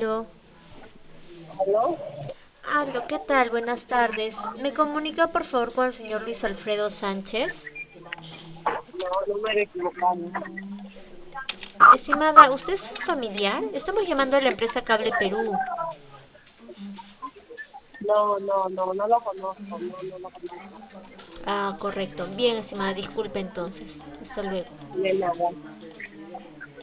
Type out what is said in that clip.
Aló, ¿Aló? aló, ¿qué tal? Buenas tardes. ¿Me comunica por favor con el señor Luis Alfredo Sánchez? No, número equivocado. Estimada, ¿usted es su familiar? Estamos llamando a la empresa Cable Perú. No lo conozco, no lo conozco. Ah, correcto. Bien, estimada, disculpe entonces. Hasta luego. De nada.